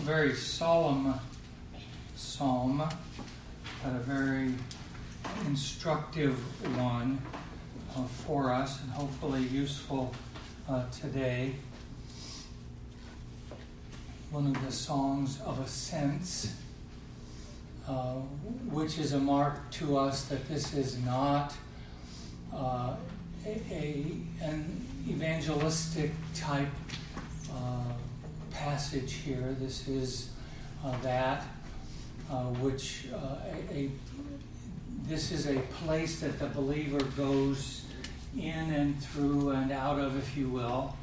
very solemn psalm, but a very instructive one for us, and hopefully useful today. One of the songs of ascents, which is a mark to us that this is not an evangelistic type passage here. This is this is a place that the believer goes in and through and out of, if you will.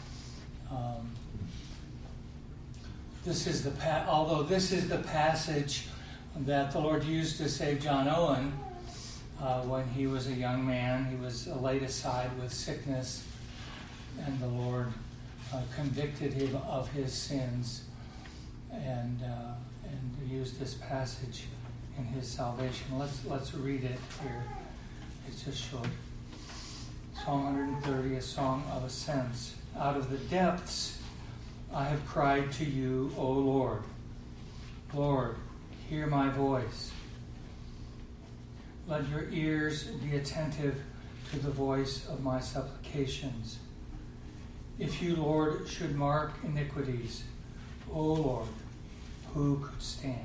Although this is the passage that the Lord used to save John Owen when he was a young man. He was laid aside with sickness, and the Lord convicted him of his sins and used this passage in his salvation. Let's read it here. It's just short. Psalm 130, a song of ascents. Out of the depths I have cried to you, O Lord. Lord, hear my voice. Let your ears be attentive to the voice of my supplications. If you, Lord, should mark iniquities, O Lord, who could stand?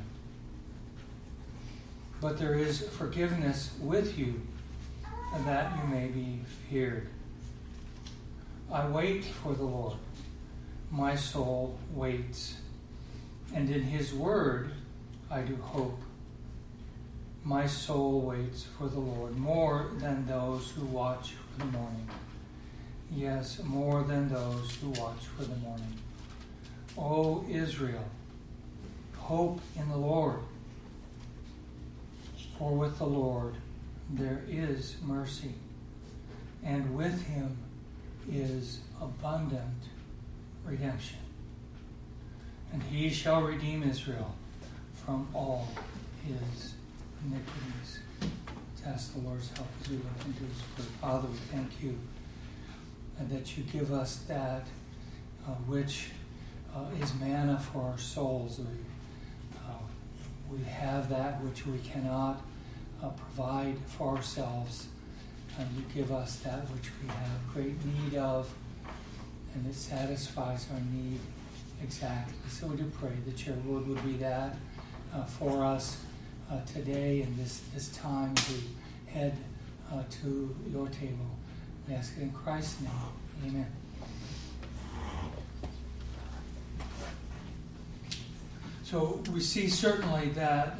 But there is forgiveness with you, and that you may be feared. I wait for the Lord. My soul waits, and in his word I do hope. My soul waits for the Lord more than those who watch for the morning. Yes, more than those who watch for the morning. O Israel, hope in the Lord. For with the Lord there is mercy, and with him is abundant redemption. And he shall redeem Israel from all his iniquities. Let's ask the Lord's help as we look into his word. Father, we thank you that you give us that which is manna for our souls. We have that which we cannot provide for ourselves, and you give us that which we have great need of, and it satisfies our need exactly. So we do pray that your word would be that for us today and this time as we head to your table. We ask it in Christ's name. Amen. So we see certainly that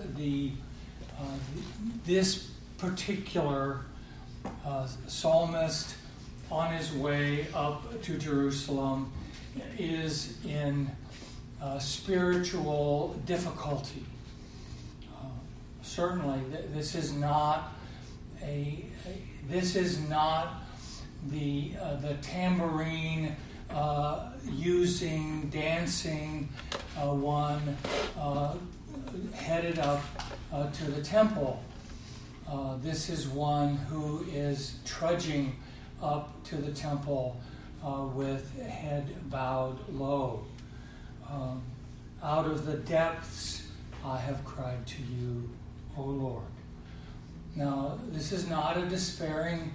this particular psalmist on his way up to Jerusalem is in spiritual difficulty. Certainly, this is not the tambourine using, dancing one headed up to the temple. This is one who is trudging up to the temple with head bowed low. Out of the depths I have cried to you, O Lord. Now, this is not a despairing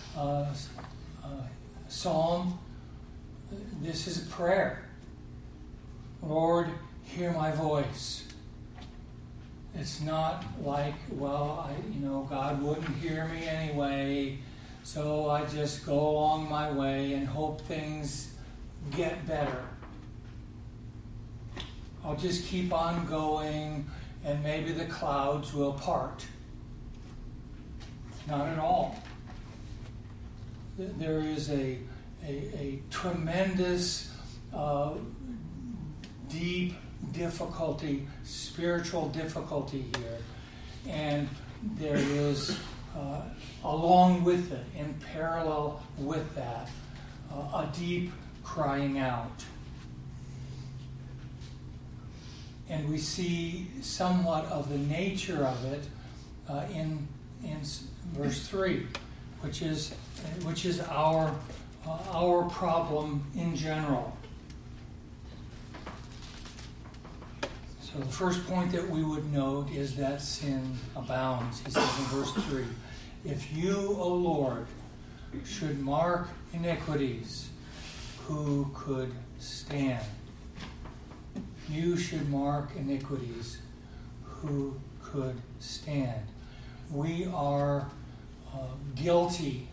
psalm. This is a prayer. Lord, hear my voice. It's not like, God wouldn't hear me anyway, so I just go along my way and hope things get better. I'll just keep on going and maybe the clouds will part. Not at all. There is a tremendous, deep difficulty, spiritual difficulty here. And there is, along with it, in parallel with that, a deep crying out. And we see somewhat of the nature of it in verse 3, which is our problem in general. So the first point that we would note is that sin abounds. He says in verse 3, if you, O Lord, should mark iniquities, who could stand? You should mark iniquities, who could stand? We are guilty.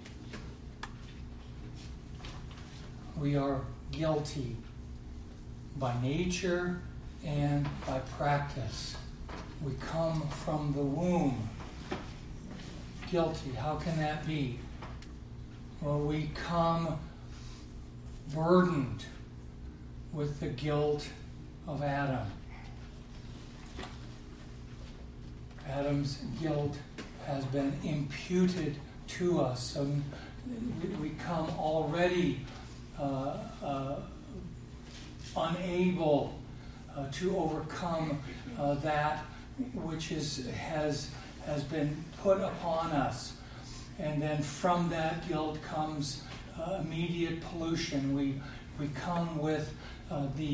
We are guilty by nature and by practice. We come from the womb guilty. How can that be? Well, we come burdened with the guilt of Adam. Adam's guilt has been imputed to us. So we come already unable to overcome that which has been put upon us. And then from that guilt comes immediate pollution. We come with the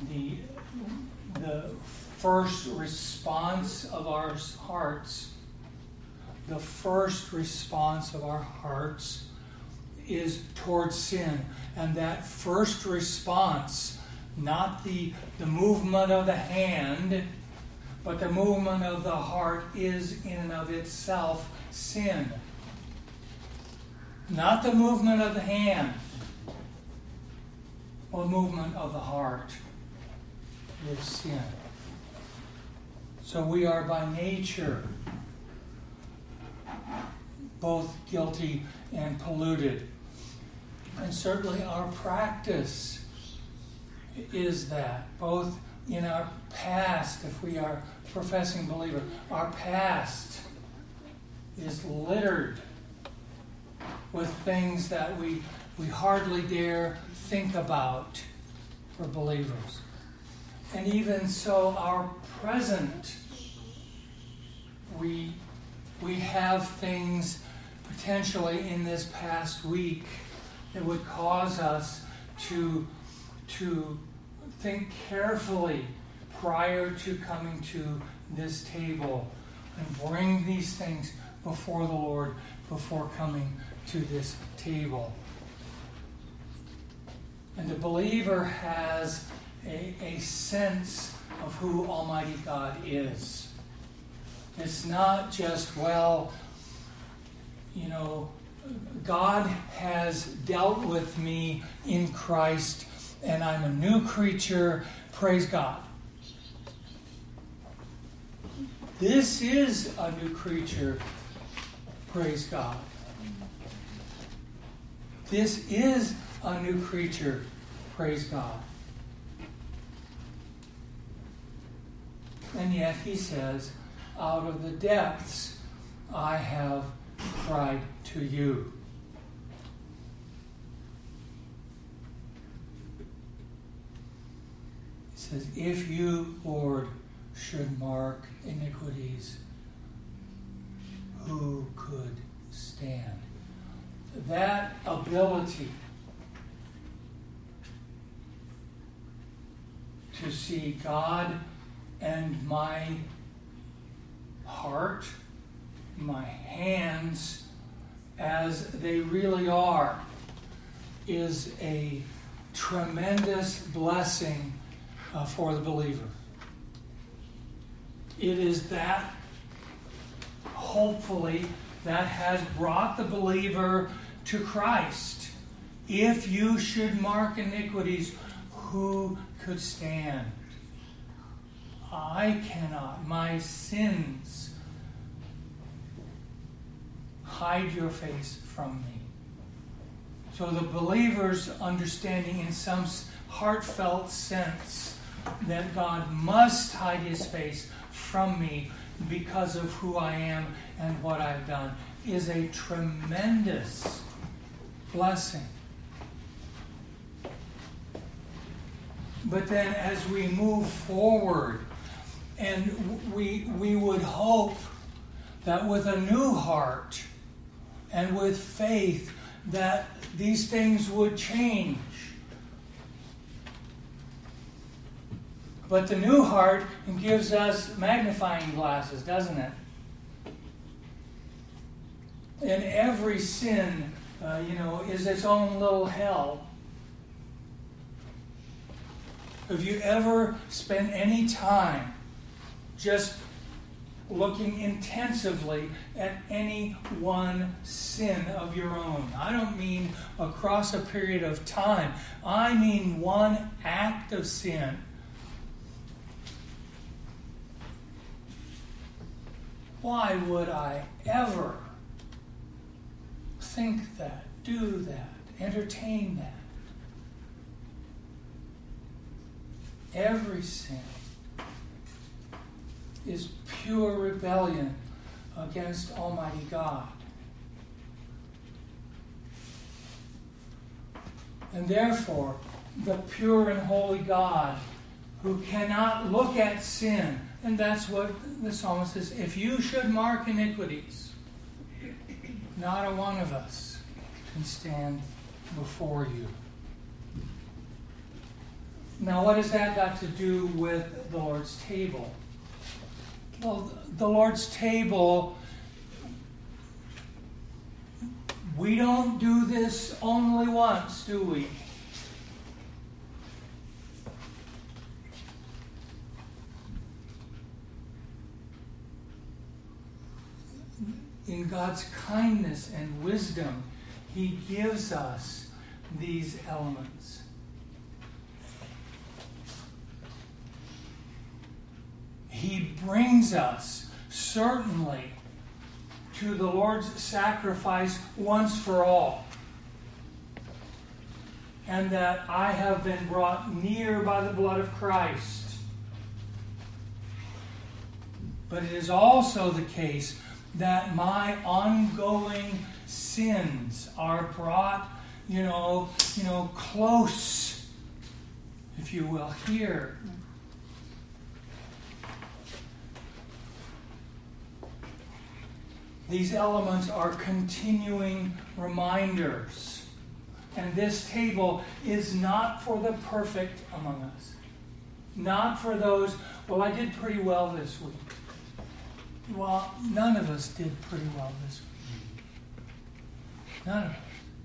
first response of our hearts. The first response of our hearts is towards sin. And that first response, not the movement of the hand, but the movement of the heart, is in and of itself sin. Not the movement of the hand, or movement of the heart is sin. So we are by nature both guilty and polluted. And certainly our practice is that, both in our past, if we are a professing believer, our past is littered with things that we hardly dare think about for believers. And even so, our present, we have things potentially in this past week that would cause us to think carefully prior to coming to this table and bring these things before the Lord before coming to this table. And the believer has a sense of who Almighty God is. It's not just, well, God has dealt with me in Christ and I'm a new creature, praise God. This is a new creature, praise God. This is a new creature, praise God. And yet he says, out of the depths I have cried to you. He says, if you, Lord, should mark iniquities, who could stand? That ability to see God and my heart, my hands, as they really are, is a tremendous blessing for the believer. It is that, hopefully, that has brought the believer to Christ. If you should mark iniquities, who could stand? I cannot. My sins hide your face from me. So the believer's understanding in some heartfelt sense that God must hide his face from me because of who I am and what I've done is a tremendous blessing. But then as we move forward, and we would hope that with a new heart and with faith that these things would change. But the new heart gives us magnifying glasses, doesn't it? And every sin, is its own little hell. Have you ever spent any time just looking intensively at any one sin of your own? I don't mean across a period of time. I mean one act of sin. Why would I ever think that, do that, entertain that? Every sin is pure rebellion against Almighty God. And therefore, the pure and holy God, who cannot look at sin, and that's what the psalmist says, if you should mark iniquities, not a one of us can stand before you. Now, what has that got to do with the Lord's table? Well, the Lord's table, we don't do this only once, do we? In God's kindness and wisdom, He gives us these elements. He brings us, certainly, to the Lord's sacrifice once for all. And that I have been brought near by the blood of Christ. But it is also the case that my ongoing sins are brought, close, if you will, here. These elements are continuing reminders. And this table is not for the perfect among us. Not for those, well, I did pretty well this week. Well, none of us did pretty well this week. None of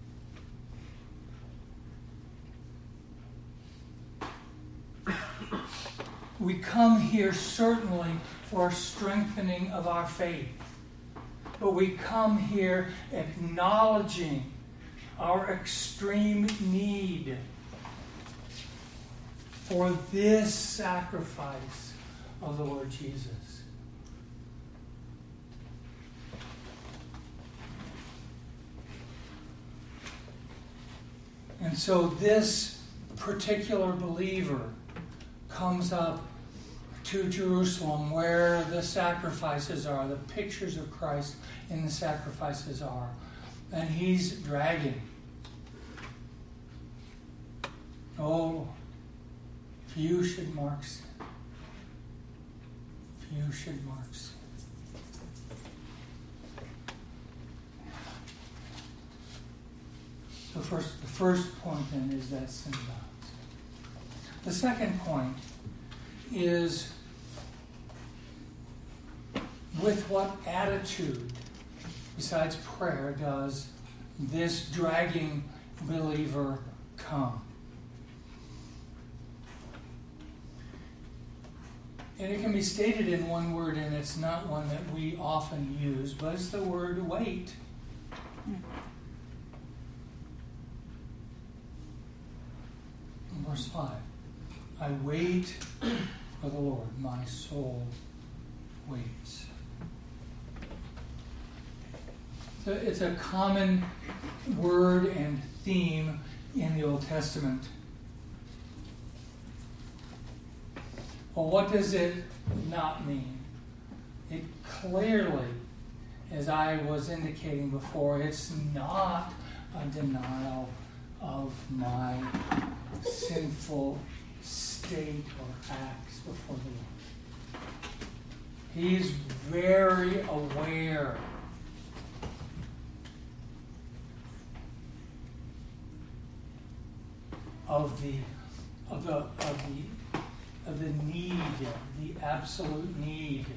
us. We come here certainly for strengthening of our faith. But we come here acknowledging our extreme need for this sacrifice of the Lord Jesus. And so this particular believer comes up to Jerusalem where the sacrifices are, the pictures of Christ in the sacrifices are. And he's dragging. Oh, if you should mark sin. If you should mark sin. So the first point then is that sin bounds. The second point is with what attitude, besides prayer, does this dragging believer come? And it can be stated in one word, and it's not one that we often use, but it's the word wait. Verse 5. I wait for the Lord. My soul waits. So it's a common word and theme in the Old Testament. Well, what does it not mean? It clearly, as I was indicating before, it's not a denial of my sinful state or acts before the Lord. He's very aware of the need the absolute need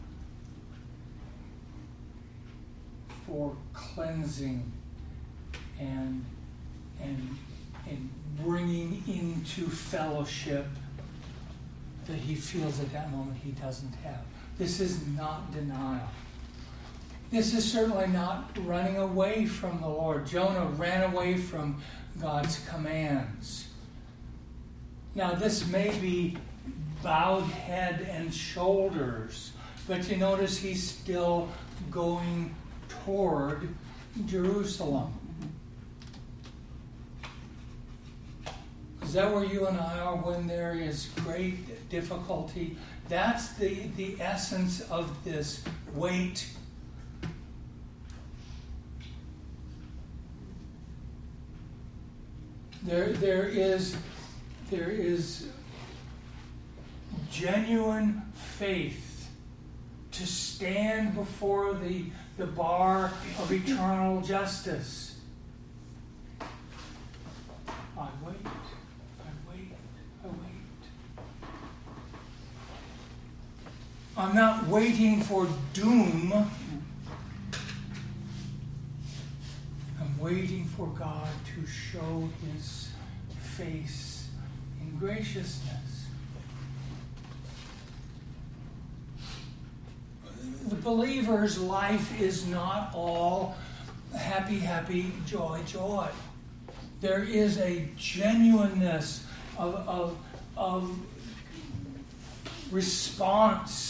for cleansing and bringing into fellowship that he feels at that moment he doesn't have. This is not denial. This is certainly not running away from the Lord. Jonah ran away from God's commands. Now, this may be bowed head and shoulders, but you notice he's still going toward Jerusalem. Is that where you and I are when there is great difficulty? That's the essence of this wait. There is genuine faith to stand before the bar of eternal justice. I wait. I'm not waiting for doom. I'm waiting for God to show his face in graciousness. The believer's life is not all happy, joy. There is a genuineness of response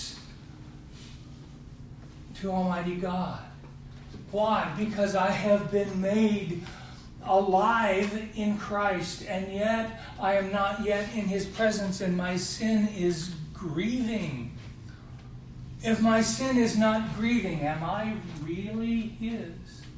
to Almighty God. Why? Because I have been made alive in Christ, and yet I am not yet in his presence, and my sin is grieving. If my sin is not grieving, am I really his?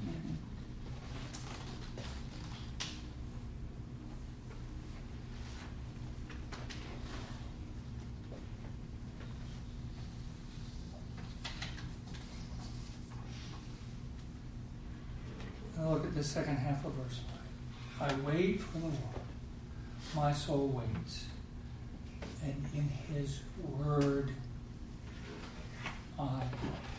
Now look at the second half of verse 5. I wait for the Lord. My soul waits. And in his word I hope.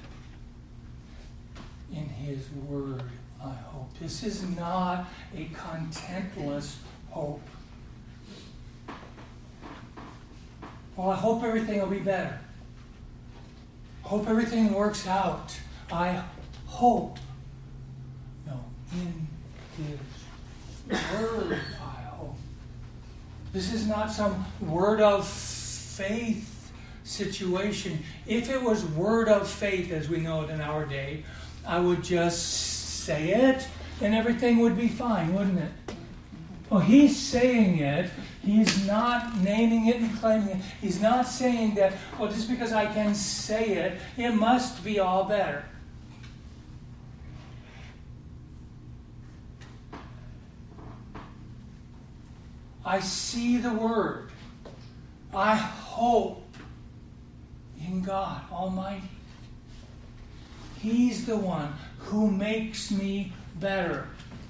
In his word I hope. This is not a contentless hope. Well, I hope everything will be better. Hope everything works out. I hope. No, in his word I hope. This is not some word of faith situation. If it was word of faith as we know it in our day, I would just say it and everything would be fine, wouldn't it? Well, he's saying it. He's not naming it and claiming it. He's not saying that, well, just because I can say it, it must be all better. I see the word. I hope in God Almighty. He's the one who makes me better.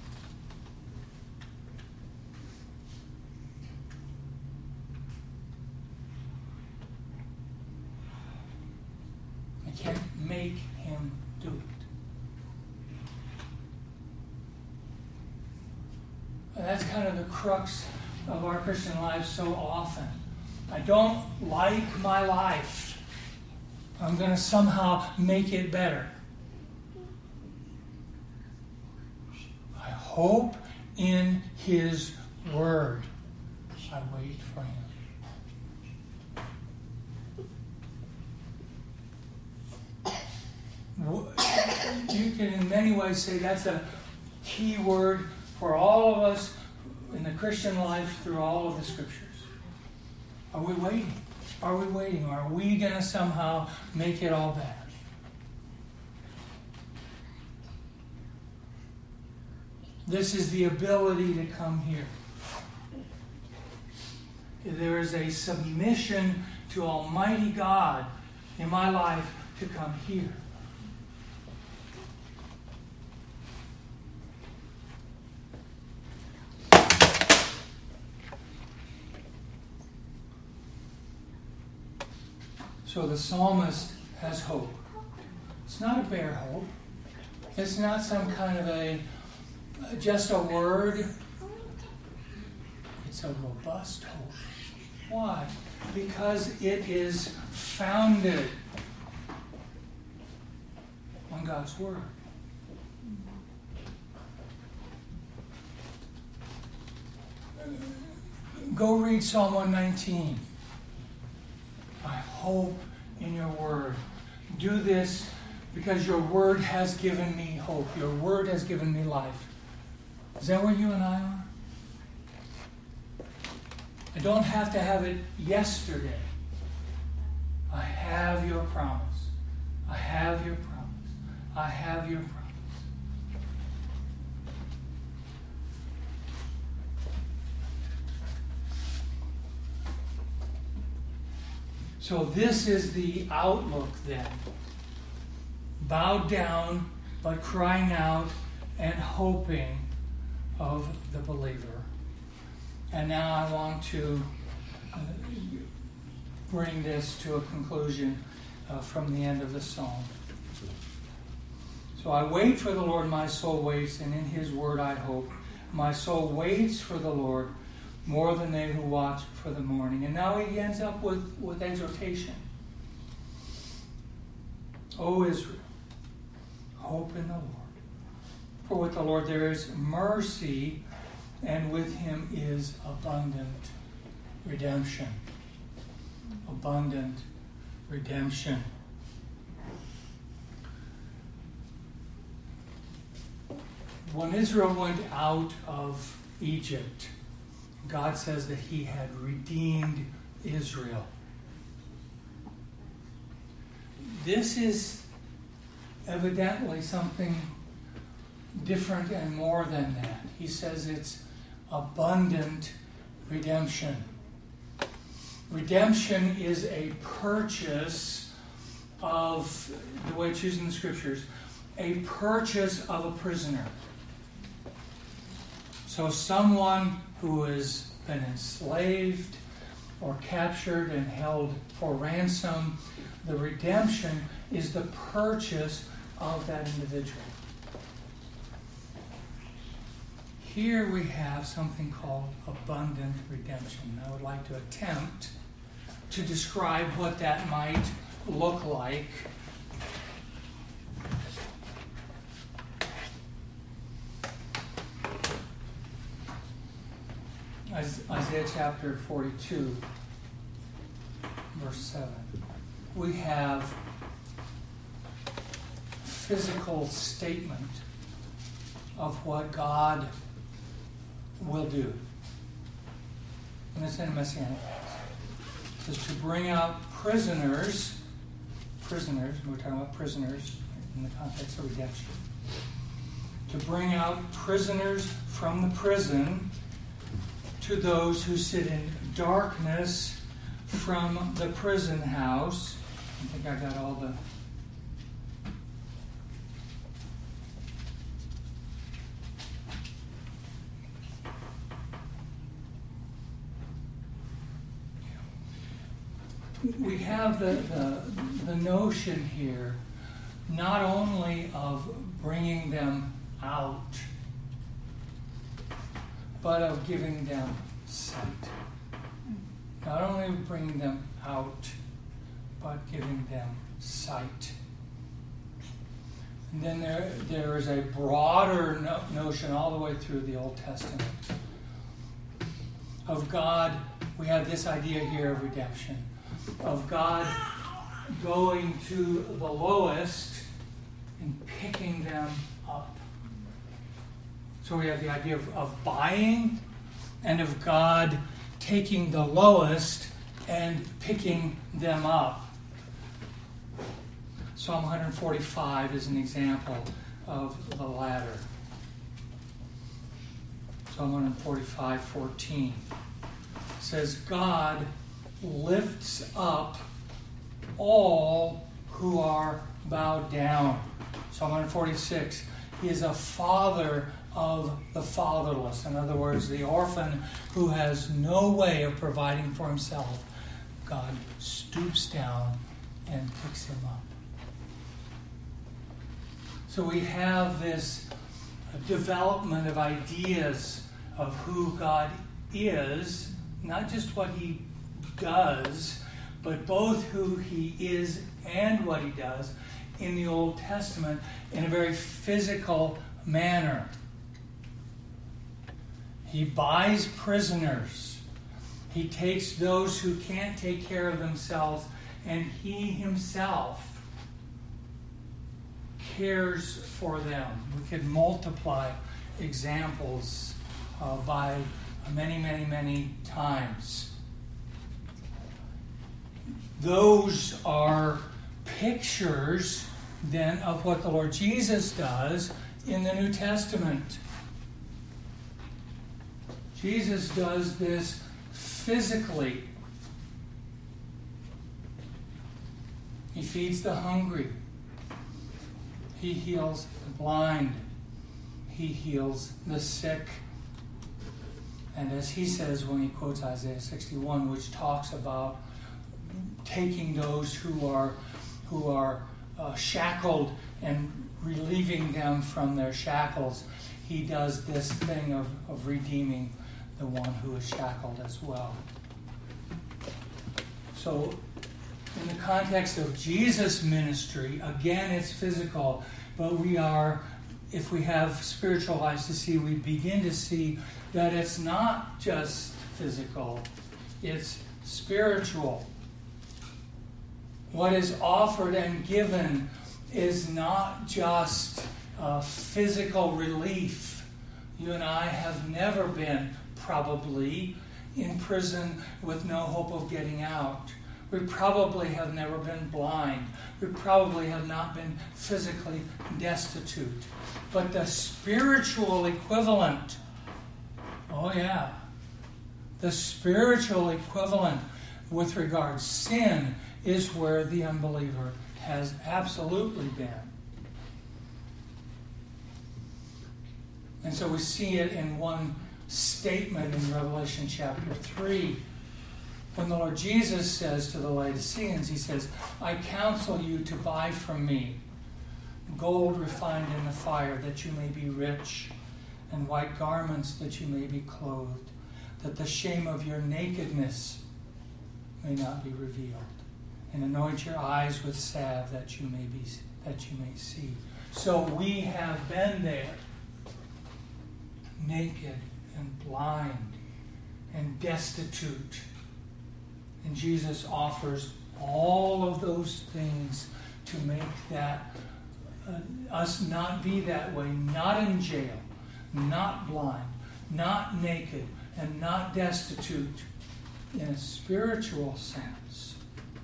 I can't make him do it. And that's kind of the crux of our Christian lives so often. I don't like my life. I'm going to somehow make it better. I hope in his word. I wait for him. You can in many ways say that's a key word for all of us in the Christian life through all of the Scriptures. Are we waiting? Are we waiting? Or are we going to somehow make it all better? This is the ability to come here. There is a submission to Almighty God in my life to come here. So the psalmist has hope. It's not a bare hope. It's not some kind of just a word. It's a robust hope. Why? Because it is founded on God's Word. Go read Psalm 119. I hope in your Word. Do this because your Word has given me hope. Your Word has given me life. Is that where you and I are? I don't have to have it yesterday. I have your promise. I have your promise. I have your promise. So this is the outlook then. Bowed down, but crying out and hoping of the believer. And now I want to bring this to a conclusion from the end of the psalm. So I wait for the Lord, my soul waits, and in His word I hope. My soul waits for the Lord more than they who watch for the morning. And now he ends up with exhortation. O Israel, hope in the Lord. For with the Lord there is mercy, and with Him is abundant redemption. Abundant redemption. When Israel went out of Egypt, God says that He had redeemed Israel. This is evidently something different and more than that. He says it's abundant redemption. Redemption is a purchase of, the way it's used in the Scriptures, a purchase of a prisoner. So someone who has been enslaved or captured and held for ransom, the redemption is the purchase of that individual. Here we have something called abundant redemption. I would like to attempt to describe what that might look like. Isaiah chapter 42, verse 7. We have physical statement of what God will do. And it's in a messianic text. It says to bring out prisoners, we're talking about prisoners in the context of redemption. To bring out prisoners from the prison, to those who sit in darkness from the prison house. I think I got all the... We have the notion here not only of bringing them out, but of giving them sight. Not only bringing them out, but giving them sight. And then there is a broader notion all the way through the Old Testament of God. We have this idea here of redemption, of God going to the lowest and picking them up. So we have the idea of buying, and of God taking the lowest and picking them up. Psalm 145 is an example of the latter. Psalm 145:14 says, God lifts up all who are bowed down. Psalm 146, He is a father of the fatherless. In other words, the orphan who has no way of providing for himself. God stoops down and picks him up. So we have this development of ideas of who God is, not just what he does, but both who he is and what he does in the Old Testament in a very physical manner. He buys prisoners. He takes those who can't take care of themselves, and he himself cares for them. We could multiply examples by many, many, many times. Those are pictures then of what the Lord Jesus does in the New Testament. Jesus does this physically. He feeds the hungry. He heals the blind. He heals the sick. And as he says when he quotes Isaiah 61, which talks about taking those who are shackled and relieving them from their shackles, he does this thing of redeeming the one who is shackled as well. So in the context of Jesus' ministry, again it's physical, but if we have spiritual eyes to see, we begin to see that it's not just physical, it's spiritual. What is offered and given is not just physical relief. You and I have never been, probably, in prison with no hope of getting out. We probably have never been blind. We probably have not been physically destitute. But the spiritual equivalent, the spiritual equivalent with regard to sin is where the unbeliever has absolutely been. And so we see it in one statement in Revelation chapter 3. When the Lord Jesus says to the Laodiceans, he says, I counsel you to buy from me gold refined in the fire, that you may be rich, and white garments, that you may be clothed, that the shame of your nakedness may not be revealed, and anoint your eyes with salve, that you may see. So we have been there, naked and blind and destitute. And Jesus offers all of those things to make that us not be that way, not in jail, not blind, not naked, and not destitute in a spiritual sense.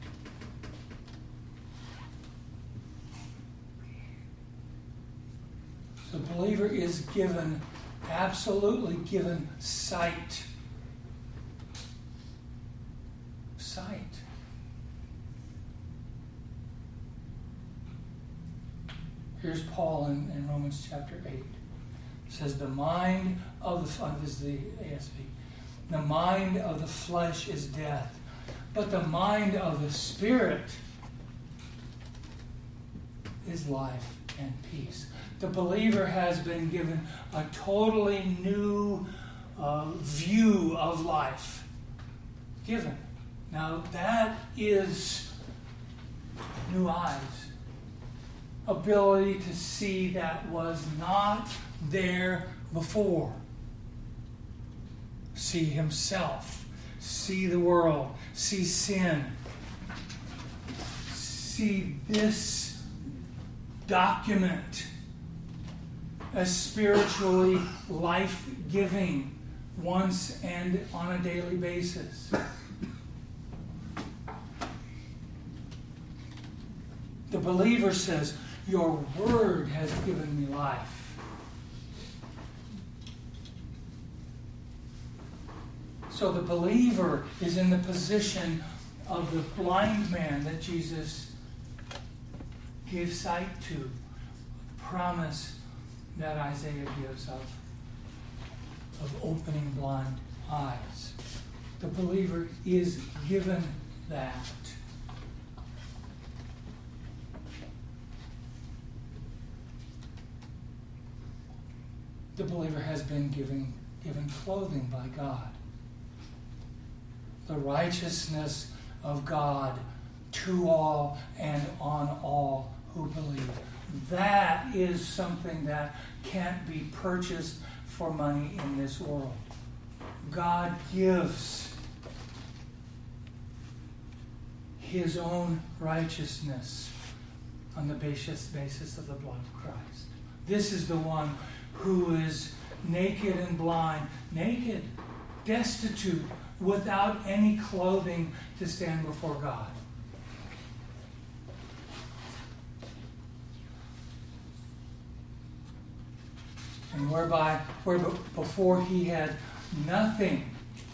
So the believer is absolutely given sight. Sight. Here's Paul in Romans chapter 8. It says, the mind of this is the ASV. The mind of the flesh is death, but the mind of the Spirit is life and peace. The believer has been given a totally new view of life. Given. Now that is new eyes. Ability to see that was not there before. See himself. See the world. See sin. See this document as spiritually life-giving once and on a daily basis. The believer says, your word has given me life. So the believer is in the position of the blind man that Jesus gave sight to. Promise that Isaiah gives of opening blind eyes. The believer is given that. the believer has been given clothing by God. The righteousness of God to all and on all who believe. That is something that can't be purchased for money in this world. God gives His own righteousness on the basis of the blood of Christ. This is the one who is naked and blind, naked, destitute, without any clothing to stand before God. And where before he had nothing,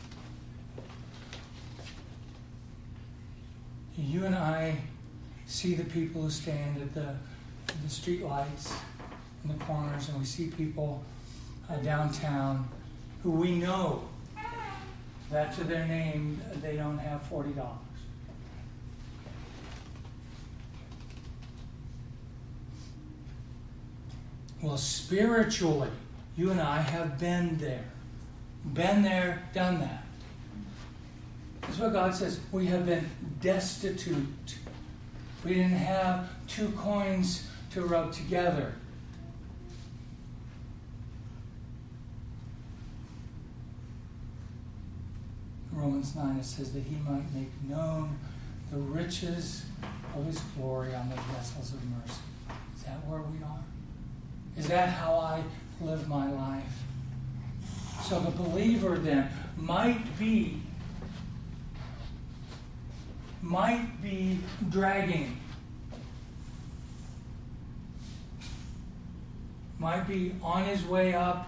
you and I see the people who stand at the street lights in the corners, and we see people downtown who we know that to their name they don't have $40. Well, spiritually, you and I have been there, done that. That's what God says. We have been destitute. We didn't have 2 coins to rub together. Romans 9, it says that He might make known the riches of His glory on the vessels of mercy. Is that where we are? Is that how I live my life? So the believer then might be dragging, might be on his way up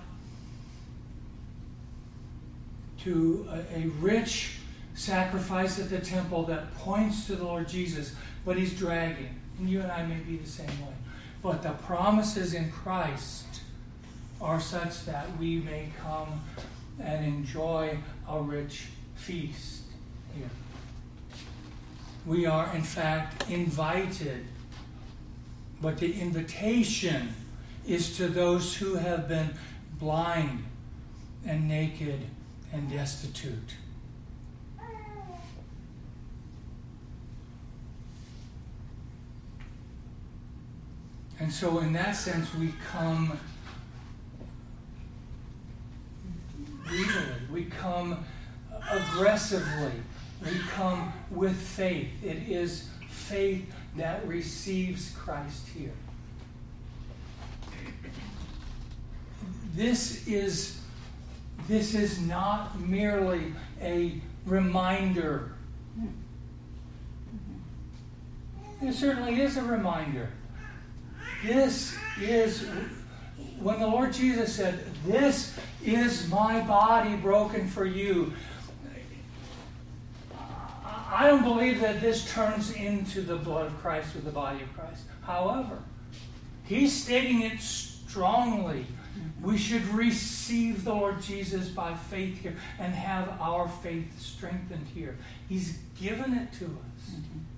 to a rich sacrifice at the temple that points to the Lord Jesus, but he's dragging. And you and I may be the same way. But the promises in Christ are such that we may come and enjoy a rich feast here. We are, in fact, invited. But the invitation is to those who have been blind and naked and destitute. And so in that sense, we come greedily, we come aggressively, we come with faith. It is faith that receives Christ here. This is not merely a reminder. It certainly is a reminder. This is, when the Lord Jesus said, "This is my body broken for you," I don't believe that this turns into the blood of Christ or the body of Christ. However, He's stating it strongly. We should receive the Lord Jesus by faith here and have our faith strengthened here. He's given it to us.